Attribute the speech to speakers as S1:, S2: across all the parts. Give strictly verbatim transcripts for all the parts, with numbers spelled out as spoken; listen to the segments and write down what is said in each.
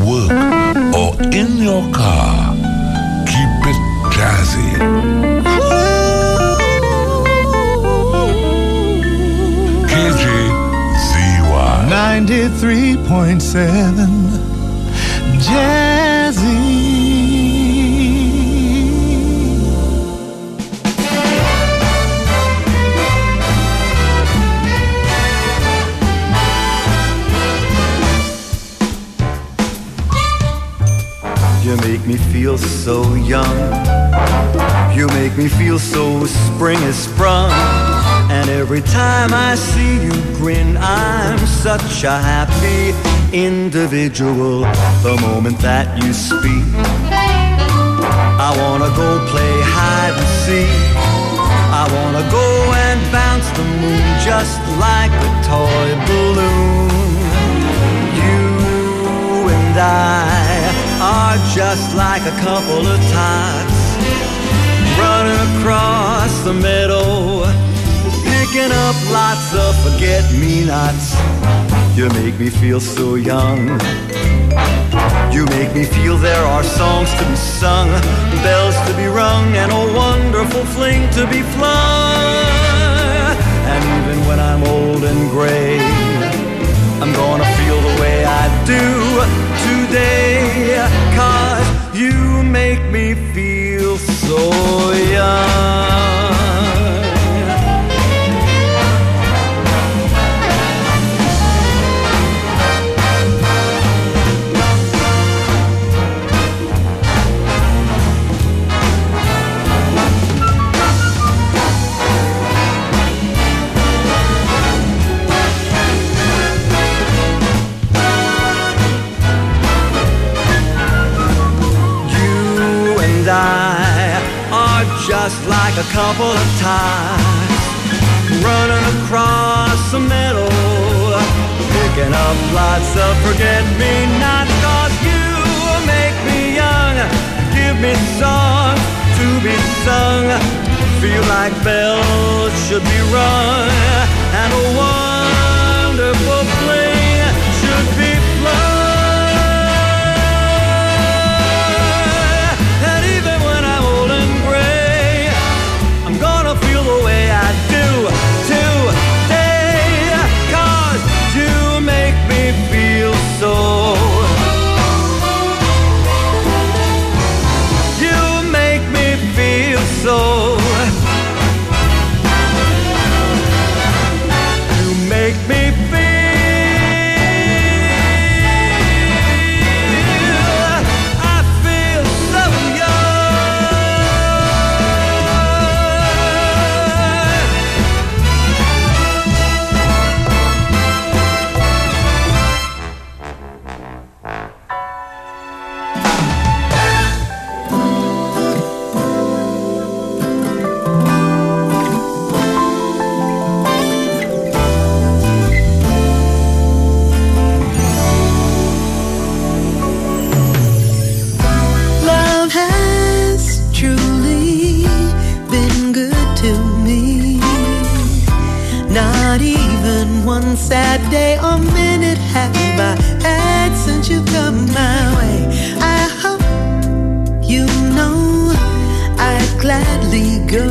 S1: work or in your car, keep it jazzy. K J Z Y
S2: ninety-three point seven Jazzy.
S3: You make me feel so young. You make me feel so spring has sprung. And every time I see you grin, I'm such a happy individual. The moment that you speak, I wanna go play hide and seek. I wanna go and bounce the moon just like a toy balloon. You and I are just like a couple of tots running across the meadow, picking up lots of forget-me-nots. You make me feel so young. You make me feel there are songs to be sung, bells to be rung, and a wonderful fling to be flung. And even when I'm old and gray, I'm gonna feel the way I do today, 'cause you make me feel so young. I are just like a couple of tots running across the meadow, picking up lots of forget-me-nots. 'Cause you make me young, give me songs to be sung, feel like bells should be rung, and a wonderful fling should be flung. Feel the way I do today, 'cause you make me feel so. You make me feel so. You make me feel. I feel so young.
S4: One sad day or minute have I had since you come my way. I hope you know I'd gladly go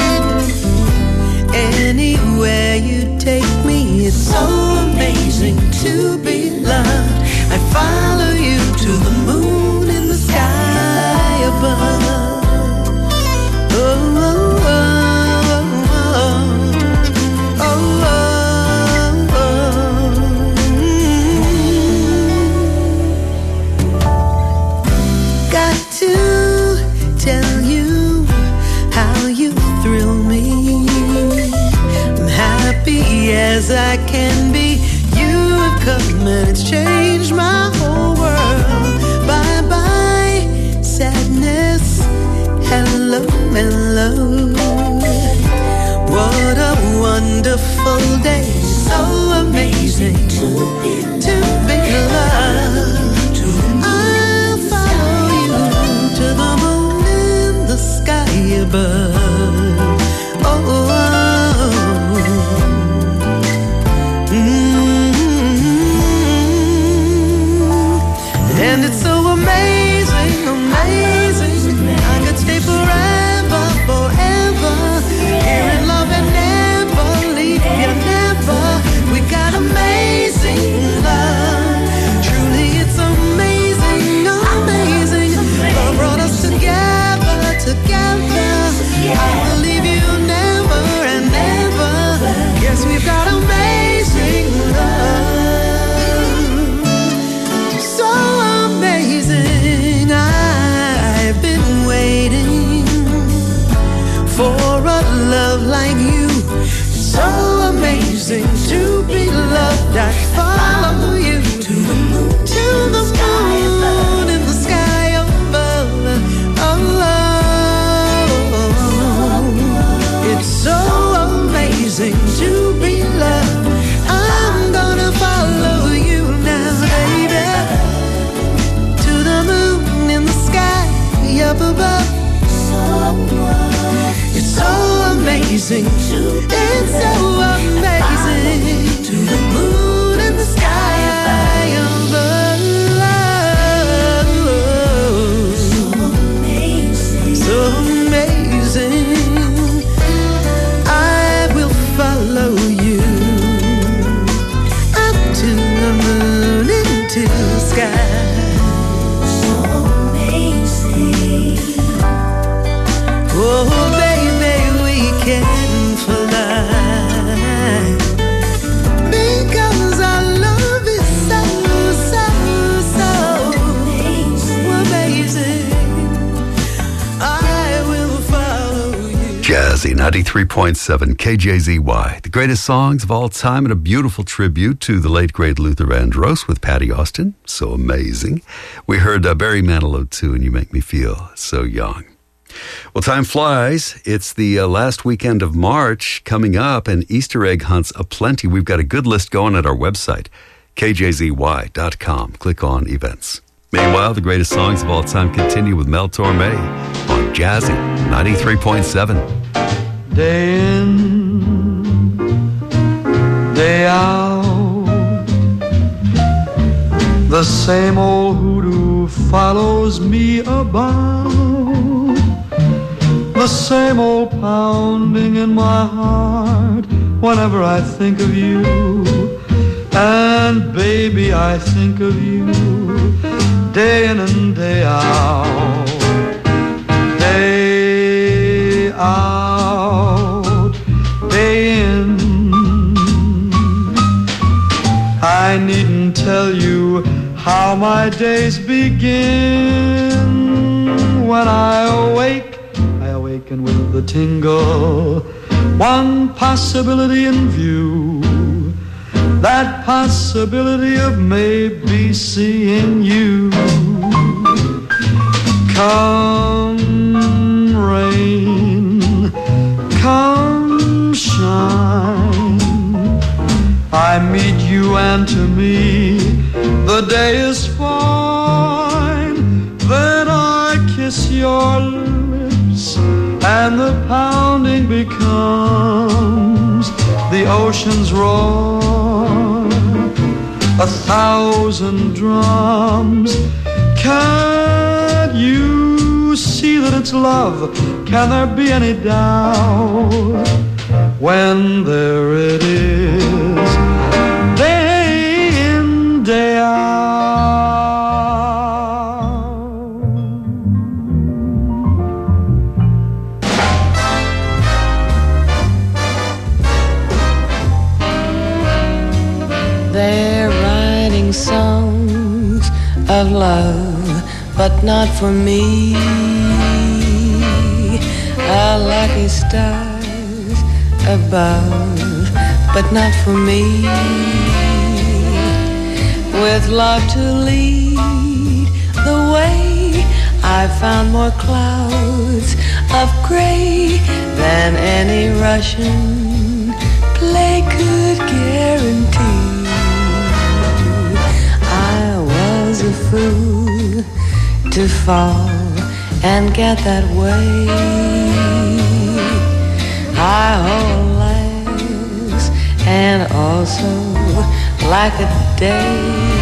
S4: anywhere you take me. It's so amazing to be loved. I follow you to the moon in the sky above. Oh, oh, oh. As I can be, you have come and it's changed my whole world. Bye bye, sadness, hello, hello. What a wonderful day, so amazing to be, to be loved. I'll follow you to the moon in the sky above. Oh, oh. Mm-hmm. amazing to be loved. I follow you to the moon, to the moon in the sky above. Oh, it's so amazing to be loved. I'm gonna follow you now, baby, to the moon in the sky up above. It's so amazing, it's so amazing, to the moon and the sky above. So amazing, so amazing. I will follow you up to the moon into the sky. So amazing. Oh, baby, we can fly, because our love is so, so, so amazing. I will follow you.
S5: Jazzy ninety-three point seven K J Z Y. The greatest songs of all time and a beautiful tribute to the late, great Luther Vandross with Patty Austin. So amazing. We heard uh, Barry Manilow too, and You Make Me Feel So Young. Well, time flies. It's the uh, last weekend of March coming up, and Easter egg hunts aplenty. We've got a good list going at our website, K J Z Y dot com. Click on events. Meanwhile, the greatest songs of all time continue with Mel Torme on Jazzy ninety-three point seven.
S6: Day in, day out, the same old hoodoo follows me about. The same old pounding in my heart whenever I think of you. And baby, I think of you day in and day out. Day out, day in. I needn't tell you how my days begin. When I awake, and with the tingle, one possibility in view, that possibility of maybe seeing you. Come rain, come shine, I meet you and to me the day is fine. Then I kiss your lips and the pounding becomes the ocean's roar, a thousand drums. Can't you see that it's love? Can there be any doubt when there it is, day in, day out?
S4: They're writing songs of love, but not for me. A lucky stars above, but not for me. With love to lead the way, I found more clouds of gray than any Russian play could guarantee. I was a fool to fall and get that way. I hold legs and also like a day.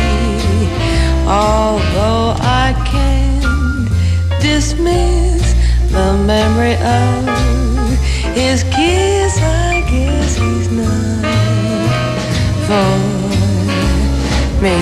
S4: Although I can't dismiss the memory of his kiss, I guess he's not for me.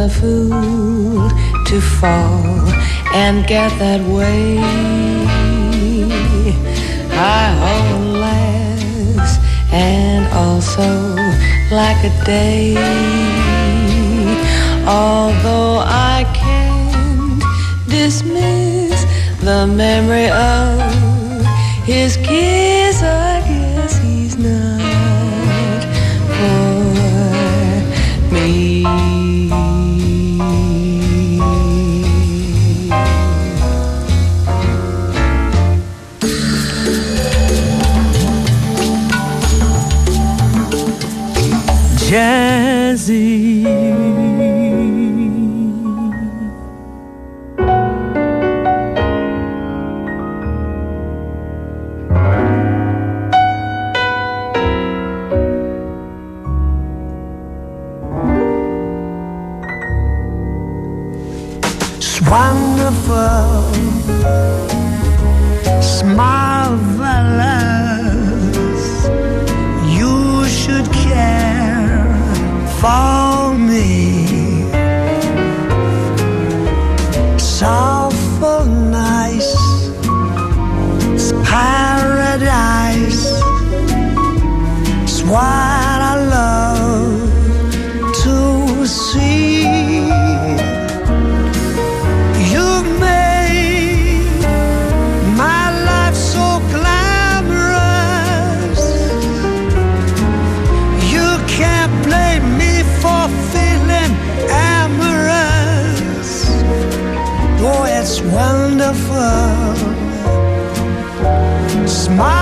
S4: a fool to fall and get that way. I hold laughs and also like a day. Although I can't dismiss the memory of his kiss, I guess he's not for me.
S6: Jazzy, it's wonderful, it's marvelous. You should care for me. It's awful nice, it's paradise. It's what I love to see. You've made my life so glamorous. You can't blame me for feeling amorous. Oh, it's wonderful, it's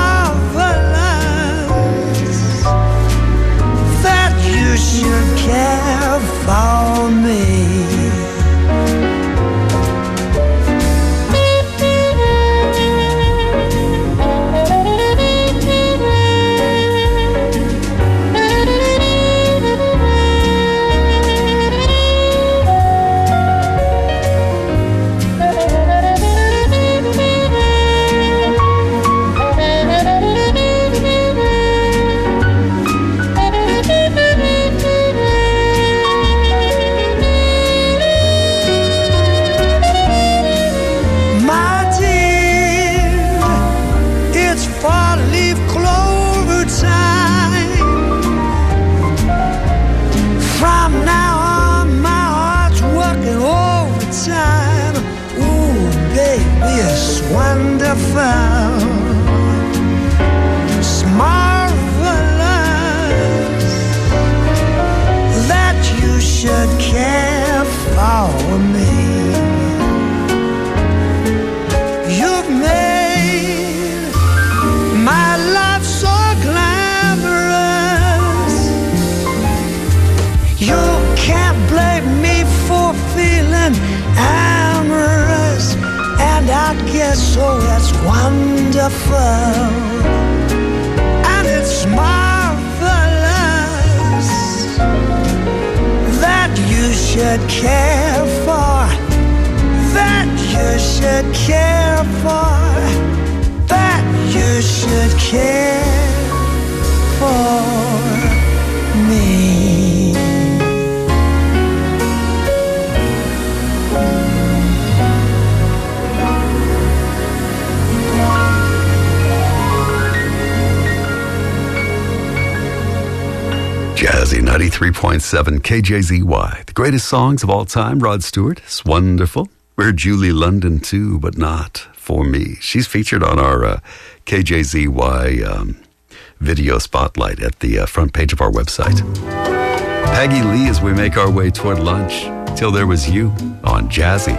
S6: marvelous that you should care for me. Wonderful, it's marvelous that you should care for me. You've made my life so glamorous. You can't blame me for feeling amorous. And I guess so, it's wonderful, and it's marvelous that you should care for, that you should care for, that you should care for me.
S5: Jazzy ninety-three point seven K J Z Y. The greatest songs of all time. Rod Stewart. It's wonderful. We heard Julie London too, but not for me. She's featured on our uh, K J Z Y um, video spotlight at the uh, front page of our website. Peggy Lee as we make our way toward lunch. Till There Was You on Jazzy.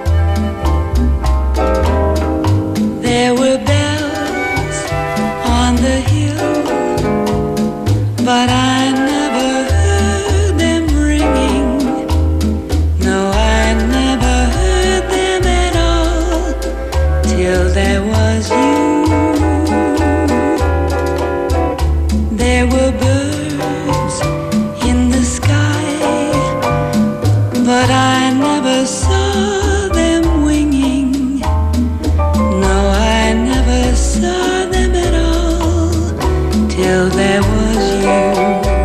S4: There were bells on the hill, but I never heard them ringing. No, I never heard them at all till there was you. There were birds in the sky, but I never saw them winging. No, I never saw them at all till there was you.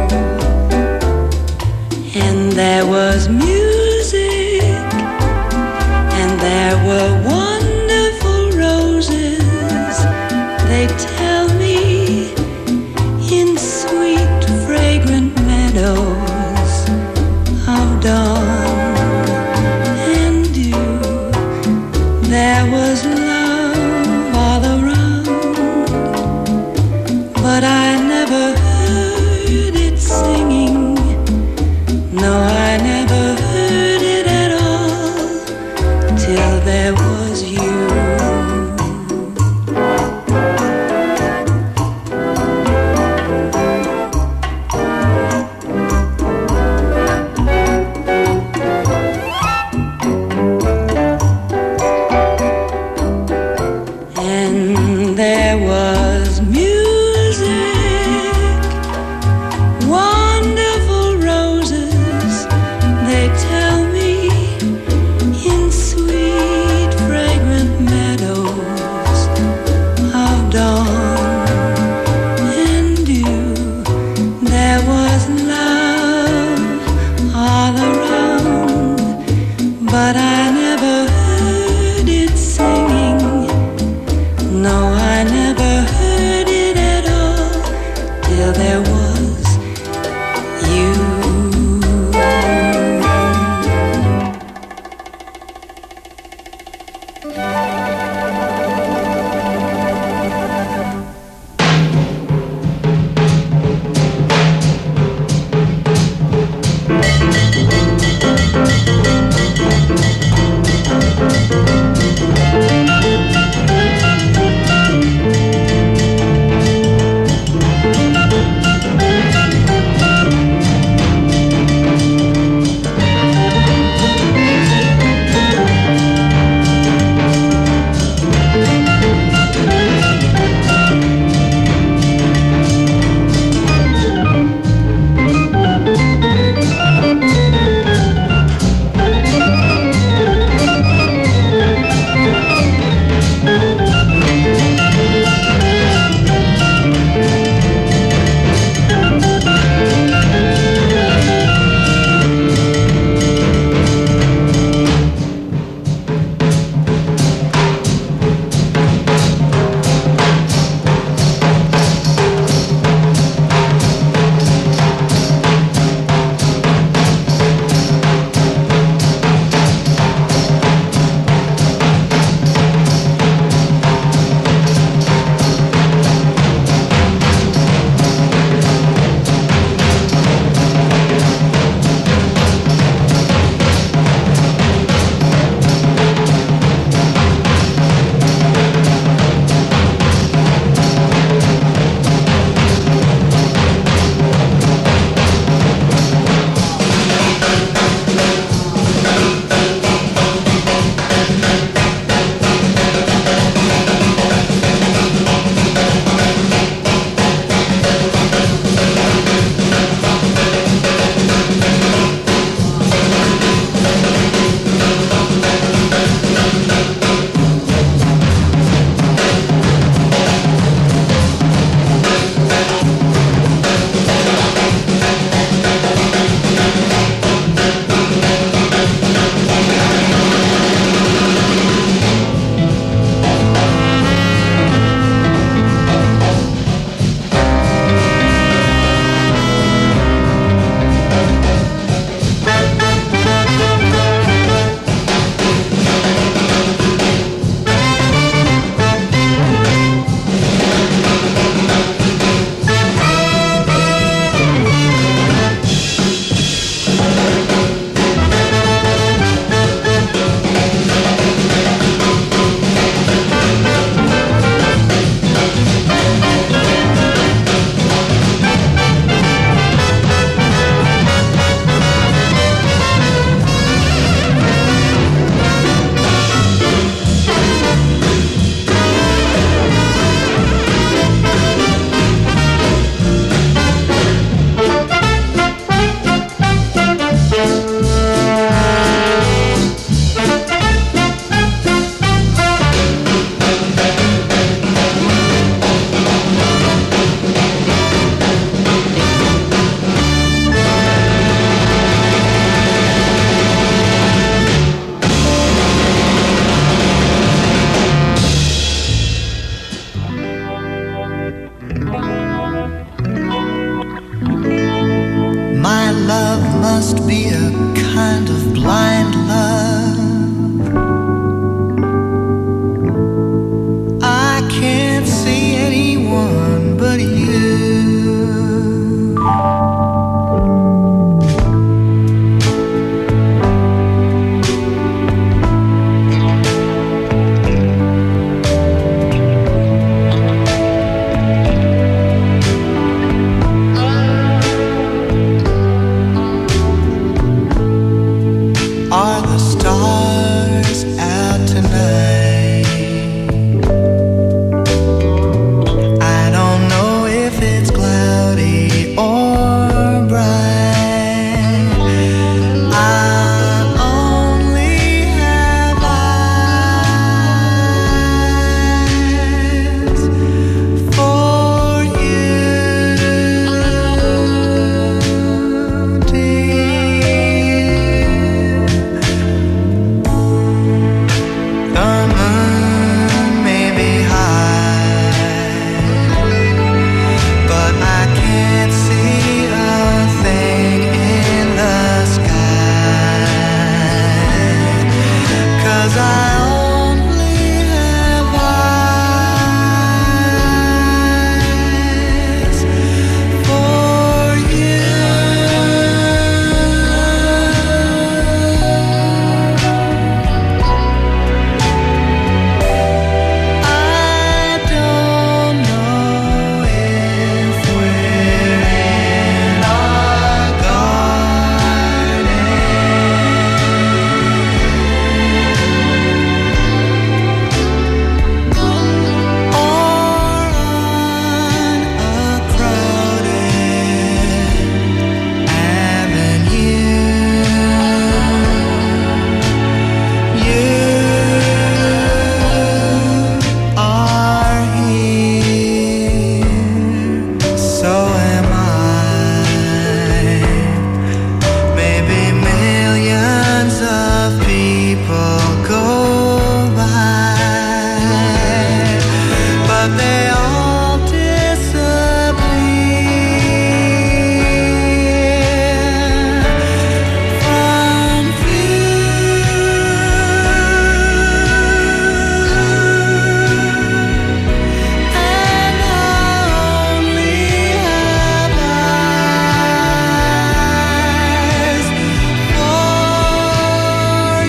S4: must be a kind of blind love. I can't see anyone but you. Are the stars out tonight? I don't know if it's cloudy or bright. I only have eyes for you, dear. The moon may be high, but I can't see a thing in the sky, 'cause I only have eyes for you. I don't know if we're in our garden or on a crowded avenue. You are here, so am I. Maybe millions of people go by, but they all disappear from view. And I only have eyes for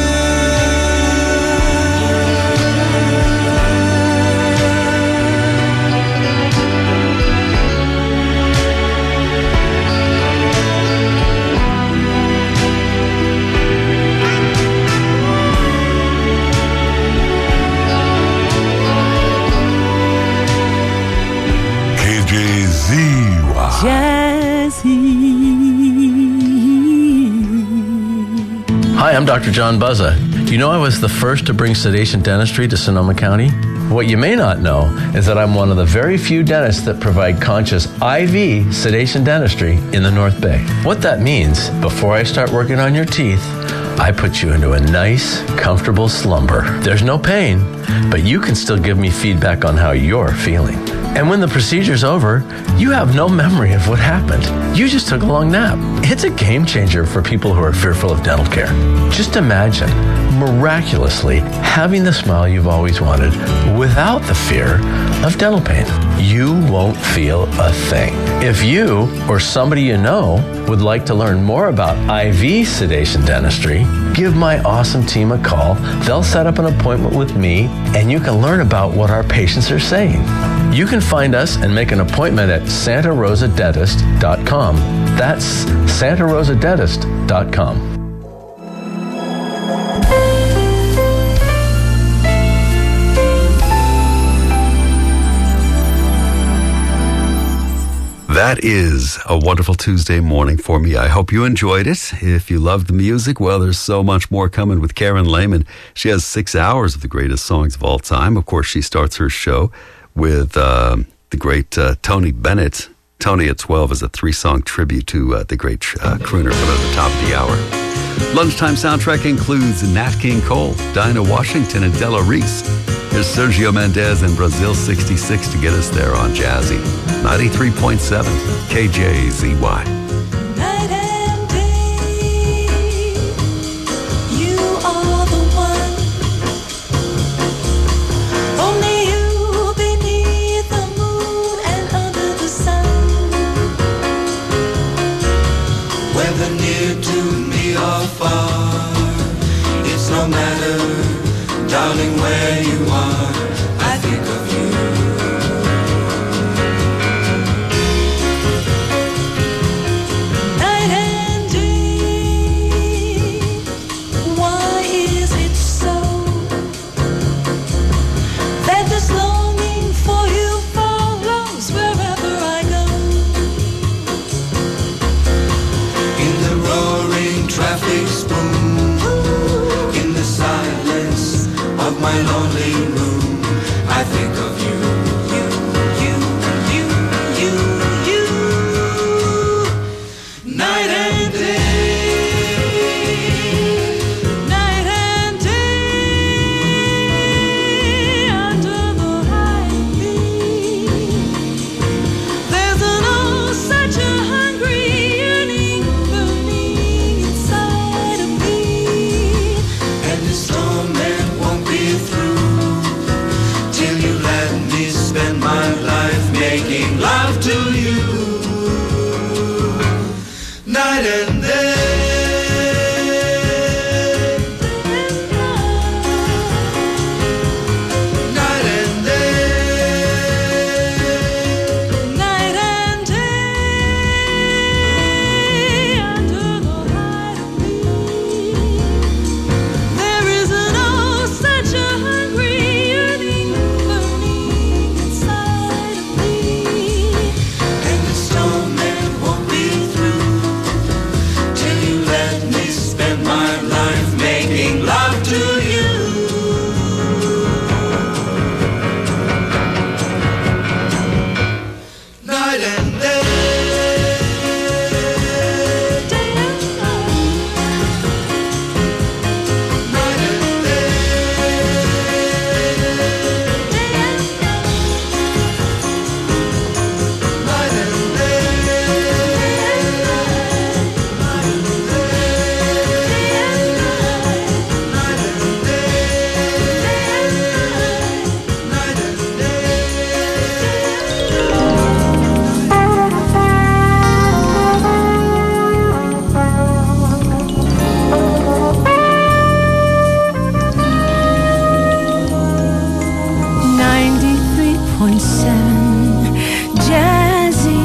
S1: K J Z Y.
S7: Hi, I'm Doctor John Buzza. Do you know I was the first to bring sedation dentistry to Sonoma County? What you may not know is that I'm one of the very few dentists that provide conscious I V sedation dentistry in the North Bay. What that means, before I start working on your teeth, I put you into a nice, comfortable slumber. There's no pain, but you can still give me feedback on how you're feeling. And when the procedure's over, you have no memory of what happened. You just took a long nap. It's a game changer for people who are fearful of dental care. Just imagine, miraculously, having the smile you've always wanted without the fear of dental pain. You won't feel a thing. If you or somebody you know would like to learn more about I V sedation dentistry, give my awesome team a call. They'll set up an appointment with me, and you can learn about what our patients are saying. You can find us and make an appointment at santa rosa dentist dot com. That's santa rosa dentist dot com.
S5: That is a wonderful Tuesday morning for me. I hope you enjoyed it. If you love the music, well, there's so much more coming with Karen Lehman. She has six hours of the greatest songs of all time. Of course, she starts her show with uh, the great uh, Tony Bennett. Tony at twelve is a three-song tribute to uh, the great uh, crooner coming at the top of the hour. Lunchtime soundtrack includes Nat King Cole, Dinah Washington, and Della Reese. Here's Sergio Mendes and Brazil sixty-six to get us there on Jazzy. ninety-three point seven K J Z Y.
S8: Night and day.
S3: Darling, where you are, I think of you.
S4: Night and day, why is it so that this longing for you follows wherever I go?
S3: In the roaring traffic's boom, in the silence of my lonely room, I think of you.
S4: You, you, you, you, you.
S3: Night and day,
S4: Night and day, under the high beam, there's an oh such a hungry yearning burning inside of me.
S3: and the storm that won't be through till you let me spend my life making love to you. Night and day. Night and day.
S4: Night and day, under the light of me, there is an oh such a hungry yearning burning inside of me.
S3: And the storm that won't be through till you let me spend my life making love to you. Night and day.
S4: Day and night,
S3: Night and day.
S4: day and night,
S3: Night and day. Night and day. Night and day. Night and day.
S4: ninety-three point seven Jazzy.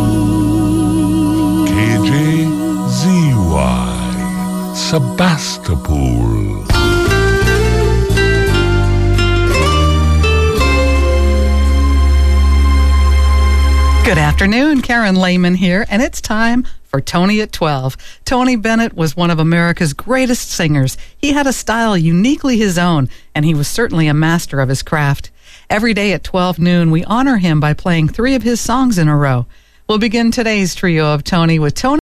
S1: K J Z Y, Sebastopol.
S8: Good afternoon, Karen Lehman here, and it's time for Tony at twelve. Tony Bennett was one of America's greatest singers. He had a style uniquely his own, and he was certainly a master of his craft. Every day at twelve noon, we honor him by playing three of his songs in a row. We'll begin today's trio of Tony with Tony